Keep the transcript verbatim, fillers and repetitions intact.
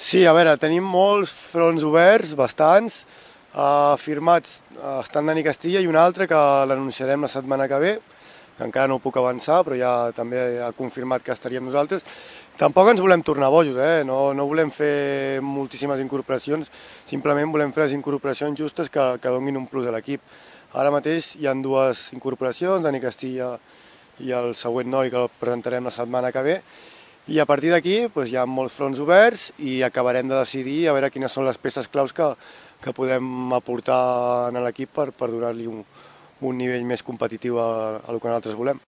Sí, a veure, tenim molts fronts oberts, bastants, uh, firmats uh, estan Dani Castilla i un altre que l'anunciarem la setmana que ve, que encara no ho puc avançar, però ja també ha confirmat que estaríem nosaltres. Tampoc ens volem tornar bojos, eh? no, no volem fer moltíssimes incorporacions, simplement volem fer les incorporacions justes que, que donin un plus a l'equip. Ara mateix hi ha dues incorporacions, Dani Castilla i el següent noi que el presentarem la setmana que ve, i a partir d'aquí doncs, hi ha molts fronts oberts i acabarem de decidir a veure quines són les peces claus que, que podem aportar a l'equip per, per donar-li un, un nivell més competitiu a, a el que nosaltres volem.